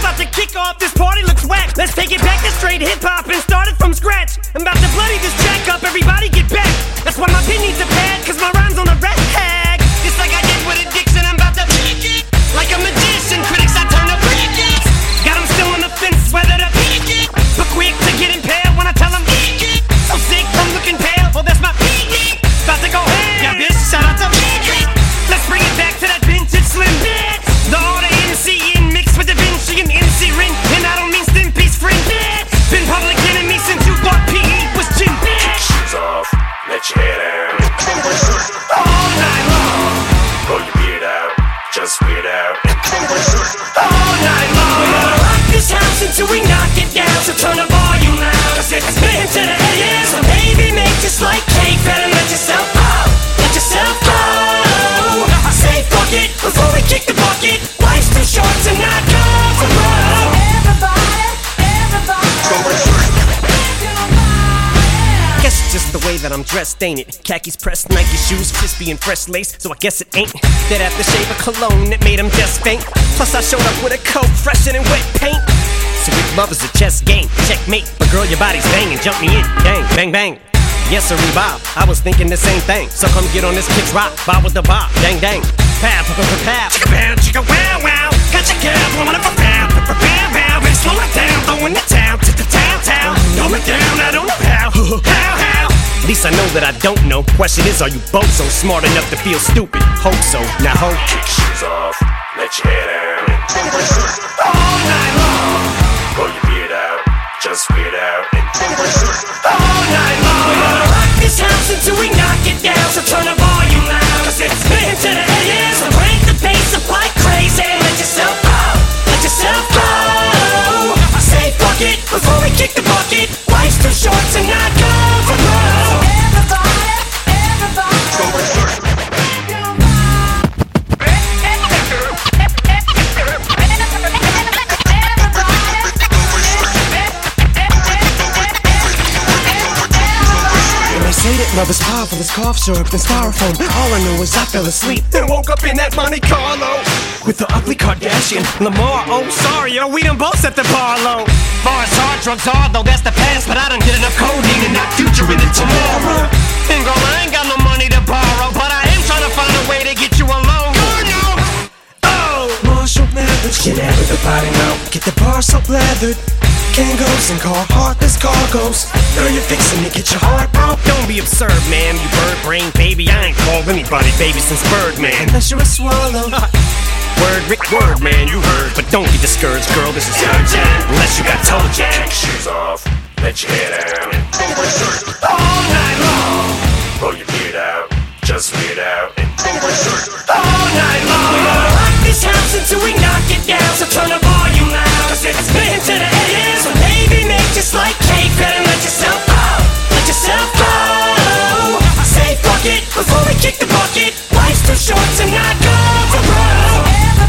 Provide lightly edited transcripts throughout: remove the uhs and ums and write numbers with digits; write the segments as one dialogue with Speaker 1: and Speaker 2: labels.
Speaker 1: about to kick off, this party looks whack. Let's take it back to straight hip-hop and start it from scratch. I'm about to bloody this track up, everybody get back. That's why my pin needs a pad, cause my rhyme's on the rag. Just like I did with Addiction, I'm about to peek it. Like a magician, critics I turn to freak. Got them still on the fence, whether to peek it. But quick to get impaled when I tell them peek it. So sick from looking pale, oh that's my peek it. About to go ham, yeah bitch, shout out to peek it. Let's bring it back to that vintage Slim bitch. The order MCing mixed with Da Vinci and MC Rin. And I don't mean Stimpy's friend bitch. Been public enemy since you thought PE was gym bitch.
Speaker 2: Kick shoes off, let your head out.
Speaker 1: All night long,
Speaker 2: Pull your beard out, just weird out.
Speaker 1: all night long. We're gonna rock this house until we knock it down. So turn the volume loud, cause it's been to the AM. So baby, make just like cake, better let yourself go. Let yourself go. Say fuck it before we kick the bucket. Life's too short to not go for broke. Guess it's just the way that I'm dressed, ain't it? Khakis pressed, Nike shoes, crispy and fresh lace. So I guess it ain't that aftershave of cologne that made him just faint. Plus I showed up with a coat fresher than wet paint. So if love is a chess game, checkmate. But girl, your body's banging, jump me in, bang, bang, bang. Yes, sir, Bob, I was thinking the same thing. So come get on this kids rock, bob with the bob, dang, dang. Pow, pow, pow, pow. Chicka pow, chicka wow, wow. Got your girl, woman up a pow, pow, pow, pow. And slow it down, throwing the town to the town. Throw it down, I don't know how, how. At least I know that I don't know. Question is, are you both so smart enough to feel stupid? Hope so, now hope.
Speaker 2: Kick shoes off, let your head out.
Speaker 1: All night long,
Speaker 2: Pull your beard out, just weird out.
Speaker 1: all night long. We're gonna rock this house until we knock it down. So turn the volume loud, cause it's been to the AM. So crank the bass up like crazy. Let yourself go, let yourself go. Say fuck it before we kick the bucket. Life's too short to not go for broke. Say that love is powerful as cough syrup and styrofoam. All I know is I fell asleep and woke up in that Monte Carlo with the ugly Kardashian Lamar. Oh, sorry, yo, we done both set the bar low. Far as hard drugs are, though that's the past. But I done get enough codeine and not future in it tomorrow. And girl, I ain't got no money to borrow, but I am trying to find a way to get you alone. Oh, Marshall Mathers, get out of the body now. Get the bar so lathered. Kangos and Carhartt cargoes. Girl, you're fixing to get your heart broke. Don't be absurd, ma'am, you bird brain baby. I ain't called anybody baby since Birdman. Unless you're a swallow. Word, Rick, word, man, you heard. But don't get discouraged, girl, this is urgent. Unless you got toe jam.
Speaker 2: Kick shoes off, let your head out.
Speaker 1: All night long,
Speaker 2: Pull your beard out, just weird out.
Speaker 1: all night long. We're gonna rock this house until we knock it down. So turn the volume loud, cause it's been to the AM. So baby, make just like cake, better let yourself go. Let yourself go. Say fuck it before we kick the bucket. Life's too short to not go for broke.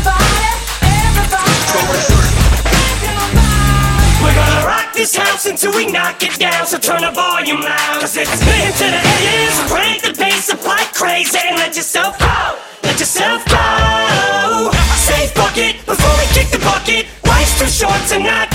Speaker 1: We're gonna rock this house until we knock it down. So turn the volume loud, cause it's been to the AM. So crank the bass up like crazy and let yourself go. Let yourself go. Say fuck it before we kick the bucket. Life's too short to not